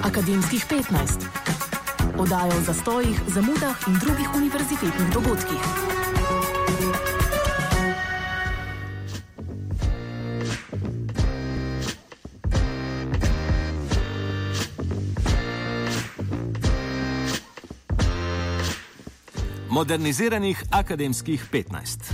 Akademskih 15. Oddaja o zastojih, zamudah in drugih univerzitetnih dogodkih. Moderniziranih akademskih 15.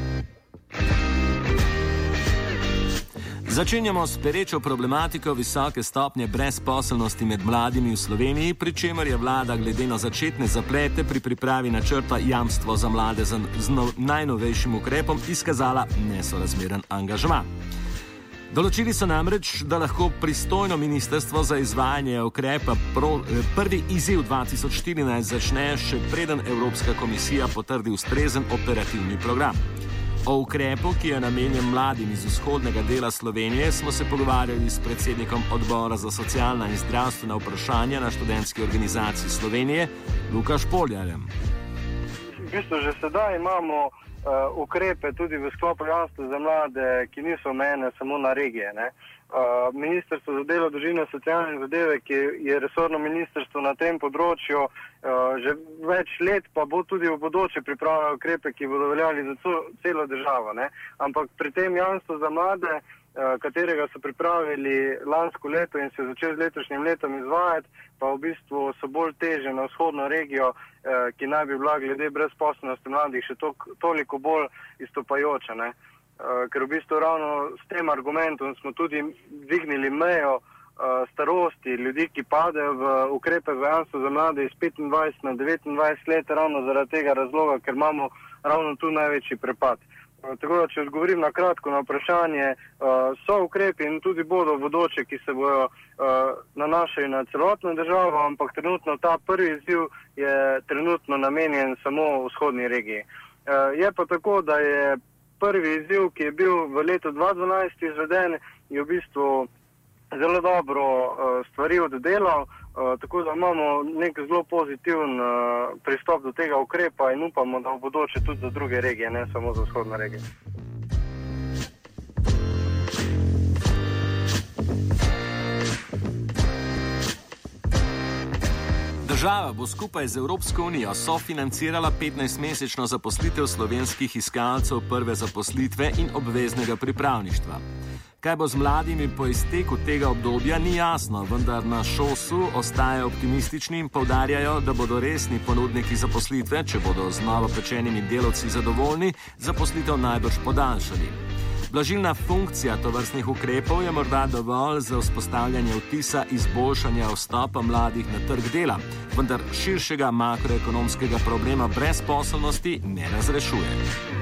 Začenjamo s perečo problematiko visoke stopnje brezposelnosti med mladimi v Sloveniji, pri čemer je vlada glede na začetne zaplete pri pripravi načrta Jamstvo za mlade z najnovejšim ukrepom izkazala nesorazmeren angažma. Določili so namreč, da lahko pristojno ministrstvo za izvajanje ukrepa prvi izziv 2014 začne, še preden Evropska komisija potrdi ustrezen operativni program. O ukrepu, ki je namenjen mladim iz vzhodnega dela Slovenije, smo se pogovarjali s predsednikom odbora za socialna in zdravstvena vprašanja na Študentski organizaciji Slovenije, Lukaš Poljarjem. V bistvu že sedaj imamo ukrepe tudi v sklopu Jamstva za mlade, ki niso omejene samo na regije. Ministrstvo za delo, družino, socialne zadeve, ki je resorno ministrstvo na tem področju že več let, pa bo tudi v bodoče pripravljalo ukrepe, ki bodo veljali za celo državo. Ampak pri tem Jamstvu za mlade, katerega so pripravili lansko leto in se je začel z letošnjim letom izvajati, pa v bistvu so bolj teže na vzhodno regijo, ki naj bi bila glede brezposelnosti mladih še toliko bolj izstopajoča. Ker v bistvu ravno s tem argumentom smo tudi dvignili mejo starosti ljudi, ki padejo v ukrepe v Jamstvo za mlade iz 25 na 29 let, ravno zaradi tega razloga, ker imamo ravno tu največji prepad. Tako da, če odgovorim na kratko na vprašanje, so ukrepi in tudi bodo bodoče, ki se bojo nanašali na celotno državo, ampak trenutno ta prvi izziv je trenutno namenjen samo vzhodni regiji. Je pa tako, da je prvi izziv, ki je bil v letu 2012 izveden, je v bistvu zelo dobro stvari oddelal, tako da imamo nek zelo pozitiven pristop do tega ukrepa in upamo, da v bodoče tudi za druge regije, ne samo za vzhodno regijo. Država bo skupaj z Evropsko unijo sofinancirala 15-mesečno zaposlitev slovenskih iskalcev prve zaposlitve in obveznega pripravništva. Kaj bo z mladimi po izteku tega obdobja, ni jasno, vendar na ŠOS-u ostajajo optimistični in poudarjajo, da bodo resni ponudniki zaposlitve, če bodo z novopečenimi delavci zadovoljni, zaposlitev najbrž podaljšali. Blažilna funkcija tovrstnih ukrepov je morda dovolj za vzpostavljanje vtisa izboljšanja vstopa mladih na trg dela, vendar širšega makroekonomskega problema brezposelnosti ne razrešuje.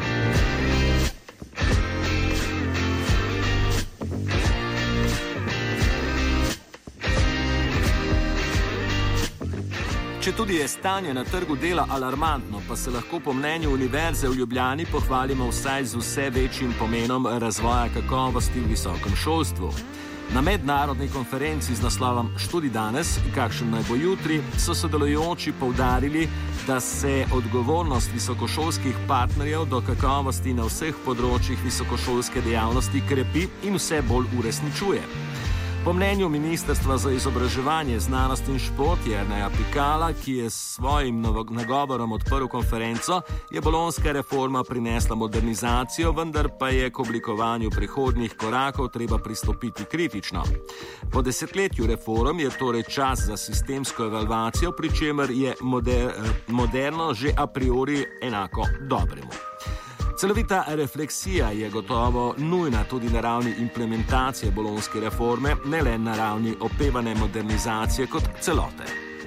Četudi je stanje na trgu dela alarmantno, pa se lahko po mnenju Univerze v Ljubljani pohvalimo vsaj z vse večjim pomenom razvoja kakovosti v visokem šolstvu. Na mednarodni konferenci z naslovom Študij danes, kakšen naj bo jutri, so sodelujoči poudarili, da se odgovornost visokošolskih partnerjev do kakovosti na vseh področjih visokošolske dejavnosti krepi in vse bolj uresničuje. Po mnenju Ministrstva za izobraževanje, znanost in šport Jerneja Pikala, ki je s svojim nagovorom odprl konferenco, je bolonjska reforma prinesla modernizacijo, vendar pa je k oblikovanju prihodnjih korakov treba pristopiti kritično. Po desetletju reform je torej čas za sistemsko evalvacijo, pri čemer je moderno že a priori enako dobremu. Celovita refleksija je gotovo nujna tudi na ravni implementacije bolonjske reforme, ne le na ravni opevane modernizacije kot celote.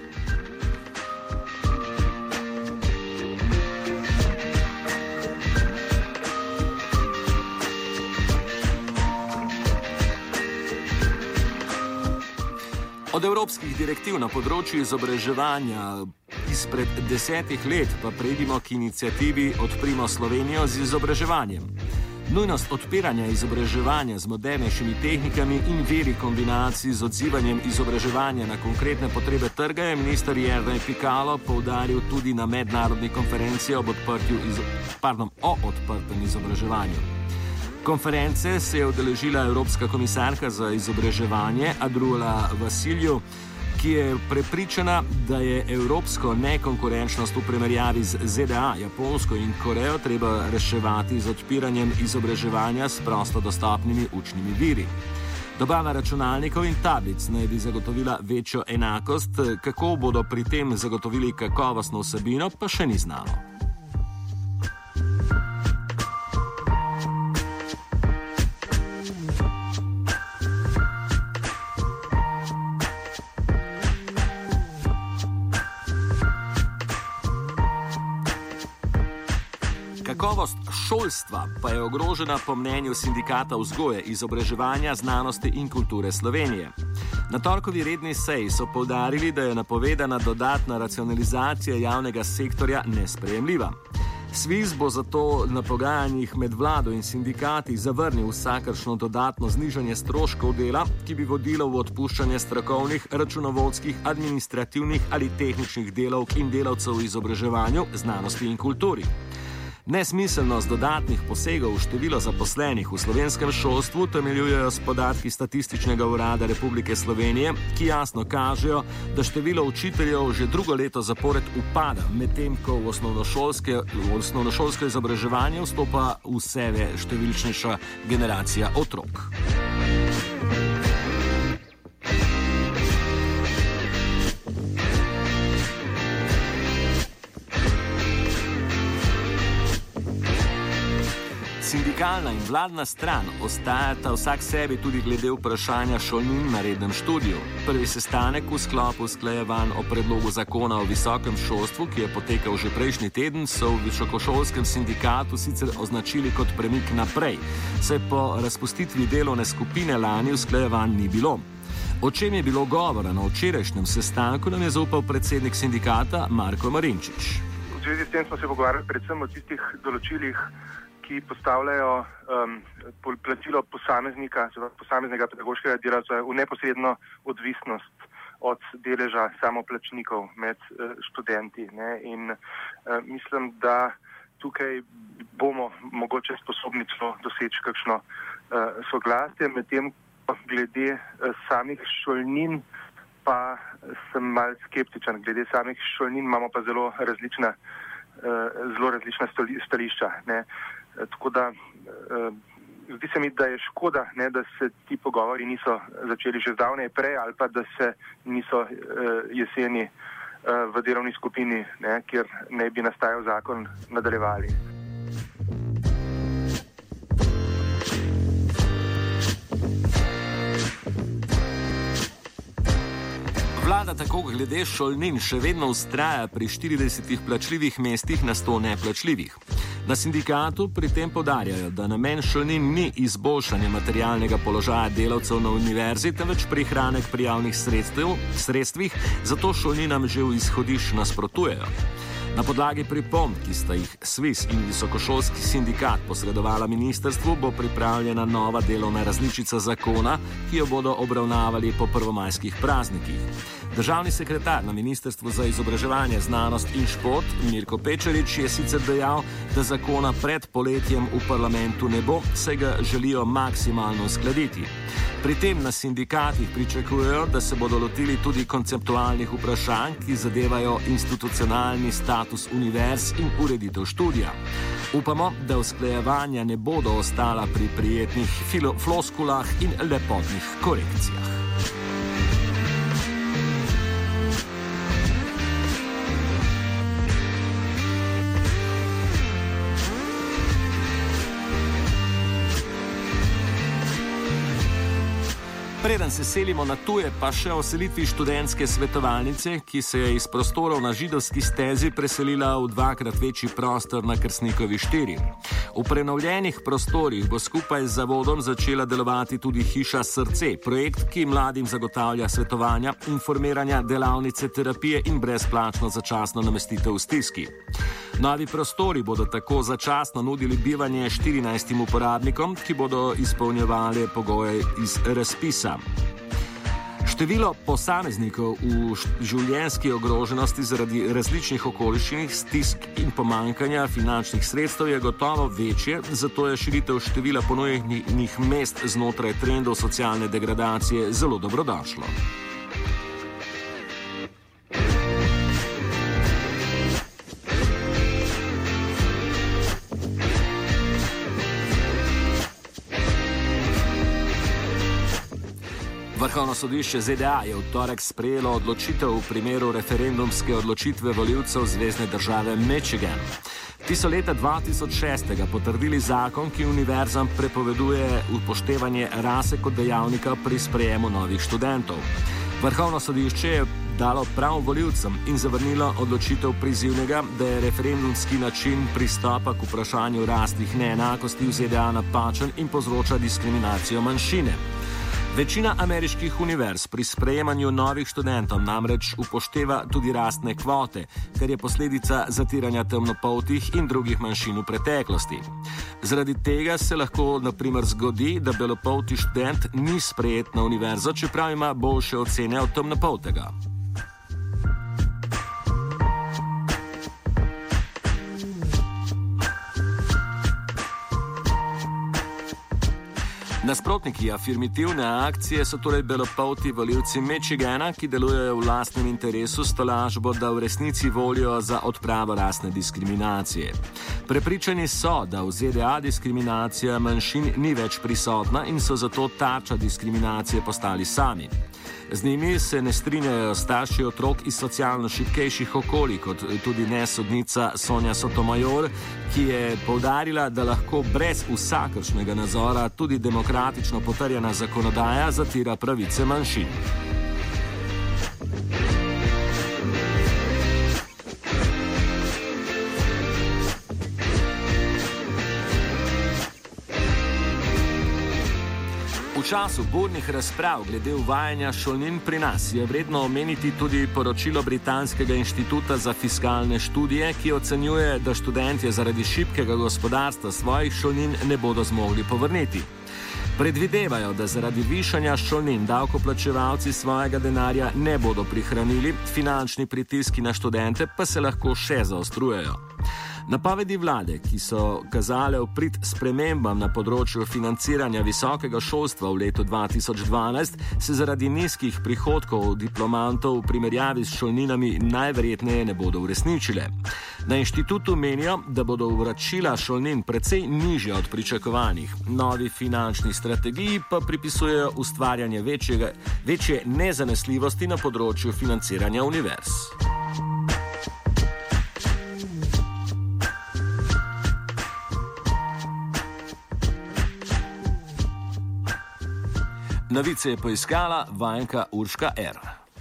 Od evropskih direktiv na področju izobraževanja izpred 10 let pa preidimo k inicijativi Odprimo Slovenijo z izobraževanjem. Nujnost odpiranja izobraževanja z modernejšimi tehnikami in veri kombinaciji z odzivanjem izobraževanja na konkretne potrebe trga je minister Jernej Pikalo poudaril tudi na mednarodni konferenci o odprtem izobraževanju. Konference se je udeležila Evropska komisarka za izobraževanje Andrula Vasilju, ki je prepričana, da je evropsko nekonkurenčnost v primerjavi z ZDA, Japonsko in Korejo treba reševati z odpiranjem izobraževanja s prosto dostopnimi učnimi viri. Dobava računalnikov in tablic naj bi zagotovila večjo enakost, kako bodo pri tem zagotovili kakovostno vsebino, pa še ni znano. Kakovost šolstva pa je ogrožena po mnenju Sindikata vzgoje, izobraževanja, znanosti in kulture Slovenije. Na torkovi redni seji so poudarili, da je napovedana dodatna racionalizacija javnega sektorja nesprejemljiva. SVIZ bo zato na pogajanjih med vlado in sindikati zavrnil vsakršno dodatno znižanje stroškov dela, ki bi vodilo v odpuščanje strokovnih, računovodskih, administrativnih ali tehničnih delavk in delavcev v izobraževanju, znanosti in kulturi. Nesmiselnost dodatnih posegov v število zaposlenih v slovenskem šolstvu temeljujejo s podatki Statističnega urada Republike Slovenije, ki jasno kažejo, da število učiteljev že drugo leto zapored upada, medtem ko v osnovnošolsko izobraževanje vstopa vse številčnejša generacija otrok. Sindikalna in vladna stran ostajata vsak sebi tudi glede vprašanja šolnin na rednem študiju. Prvi sestanek v sklopu usklajevanj o predlogu zakona o visokem šolstvu, ki je potekal že prejšnji teden, so v visokošolskem sindikatu sicer označili kot premik naprej, saj po razpustitvi delovne skupine lani usklajevanj ni bilo. O čem je bilo govora na včerajšnjem sestanku, nam je zaupal predsednik sindikata Marko Marinčič. V zvezi s tem smo se pogovarjali predvsem o tistih določilih, ki postavljajo plačilo posameznega pedagoškega delavca v neposredno odvisnost od deleža samoplačnikov med študenti. In mislim, da tukaj bomo mogoče sposobni celo doseči kakšno soglasje, medtem glede samih šolnin pa sem mal skeptičen. Glede samih šolnin imamo pa zelo različna stališča. Tako da zdi se mi, da je škoda, da se ti pogovori niso začeli že zdavnaj prej ali pa da se niso jeseni v delovni skupini, kjer ne bi nastajal zakon, nadaljevali. Vlada tako glede šolnin še vedno vztraja pri 40 plačljivih mestih na 100 neplačljivih. Na sindikatu pri tem poudarjajo, da namen šolnin ni izboljšanje materialnega položaja delavcev na univerzi, temveč prihranek pri javnih sredstvih, zato šolninam že v izhodišču nasprotujejo. Na podlagi pripomb, ki sta jih SVIZ in visokošolski sindikat posredovala ministrstvu, bo pripravljena nova delovna različica zakona, ki jo bodo obravnavali po prvomajskih praznikih. Državni sekretar na Ministrstvu za izobraževanje, znanost in šport Mirko Pečarič je sicer dejal, da zakona pred poletjem v parlamentu ne bo, saj ga želijo maksimalno uskladiti. Pri tem na sindikatih pričakujejo, da se bodo lotili tudi konceptualnih vprašanj, ki zadevajo institucionalni status univerz in ureditev študija. Upamo, da usklajevanja ne bodo ostala pri prijetnih floskulah in lepotnih korekcijah. Preden se selimo na tuje, pa še o selitvi študentske svetovalnice, ki se je iz prostorov na Židovski stezi preselila v dvakrat večji prostor na Kersnikovi 4. V prenovljenih prostorih bo skupaj z zavodom začela delovati tudi Hiša Srce, projekt, ki mladim zagotavlja svetovanja, informiranja, delavnice, terapije in brezplačno začasno namestitev v stiski. Novi prostori bodo tako začasno nudili bivanje 14 uporabnikom, ki bodo izpolnjevali pogoje iz razpisa. Število posameznikov v življenjski ogroženosti zaradi različnih okoliščin, stisk in pomanjkanja finančnih sredstev je gotovo večje, zato je širitev števila ponujenih mest znotraj trendov socialne degradacije zelo dobrodošlo. Vrhovno sodišče ZDA je v torek sprejelo odločitev v primeru referendumske odločitve volivcev zvezne države Michigan. Ti so leta 2006 potrdili zakon, ki univerzam prepoveduje upoštevanje rase kot dejavnika pri sprejemu novih študentov. Vrhovno sodišče je dalo prav volivcem in zavrnilo odločitev prizivnega, da je referendumski način pristopa k vprašanju rasnih neenakosti v ZDA napačen in povzroča diskriminacijo manjšine. Večina ameriških univerz pri sprejemanju novih študentov namreč upošteva tudi rastne kvote, kar je posledica zatiranja temnopoltih in drugih manjšin v preteklosti. Zaradi tega se lahko na primer zgodi, da belopolti študent ni sprejet na univerzo, čeprav ima boljše ocene od temnopoltega. Nasprotniki afirmativne akcije so torej belopolti volivci Michigana, ki delujejo v lastnem interesu s tolažbo, da v resnici volijo za odpravo rasne diskriminacije. Prepričani so, da v ZDA diskriminacija manjšin ni več prisotna in so zato tarča diskriminacije postali sami. Z njimi se ne strinjajo starši otrok iz socialno šibkejših okolij, kot tudi ne sodnica Sonja Sotomayor, ki je poudarila, da lahko brez vsakršnega nadzora tudi demokratično potrjena zakonodaja zatira pravice manjšin. V času burnih razprav glede uvajanja šolnin pri nas je vredno omeniti tudi poročilo Britanskega inštituta za fiskalne študije, ki ocenjuje, da študentje zaradi šibkega gospodarstva svojih šolnin ne bodo zmogli povrniti. Predvidevajo, da zaradi višanja šolnin davkoplačevalci svojega denarja ne bodo prihranili, finančni pritiski na študente pa se lahko še zaostrujejo. Napovedi vlade, ki so kazale v prid spremembam na področju financiranja visokega šolstva v letu 2012, se zaradi nizkih prihodkov diplomantov v primerjavi s šolninami najverjetneje ne bodo uresničile. Na inštitutu menijo, da bodo vračila šolnin precej nižja od pričakovanih. Novi finančni strategiji pa pripisujejo ustvarjanje večje nezanesljivosti na področju financiranja univerz. Novice je poiskala vajenka Urška R.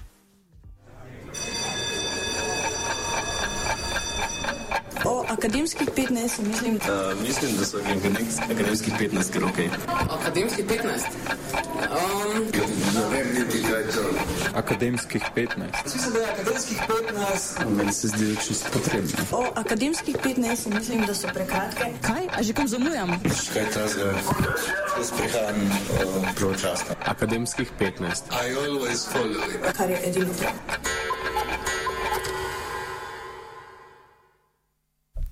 O akademskih 15, mislim. Mislim, da so akademskih 15 kar okej. Akademskih 15? Ne vem niti kaj to. Akademskih 15. Mislim, da je akademskih 15. Meni se zdi čisto potrebno. O akademskih 15, mislim, da so prekratke. Kaj? A že kam zamujam? Kaj ta zdaj? Jaz prihajam pravočasno. Akademskih 15. I always follow it. Kar je edino prav.